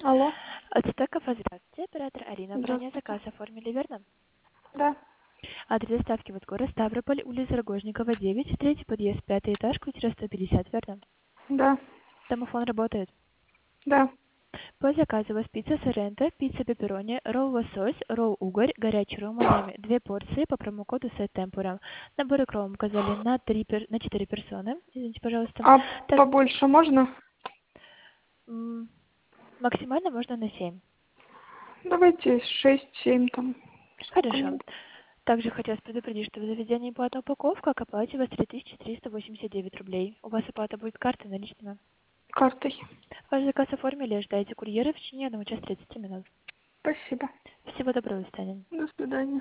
Алло, От Стеков, здравствуйте. Оператор Арина. Броня здравствуйте. заказ оформили, верно? Да, Адрес доставки вот город Ставрополь, улица Рогожникова, 9, третий подъезд, пятый этаж, квартира 150, верно? да, Домофон работает. да. По заказу у вас пицца соренто, пицца пепперони, ролл лосось, ролл угорь, горячий ролл Майами. 2 порции по промокоду сет темпура. Набор икром указали на 4 персоны. Извините, пожалуйста. А Так, побольше можно? м, максимально можно на 7. Давайте 6-7 там, Хорошо. сколько-нибудь. Также хотелось предупредить, что в заведении платная упаковка, к оплате у вас 3389 рублей. У вас оплата будет картой наличными. Картой. Ваш заказ оформили, ожидайте курьера в течение 1 часа 30 минут. Спасибо. Всего доброго, до свидания. До свидания.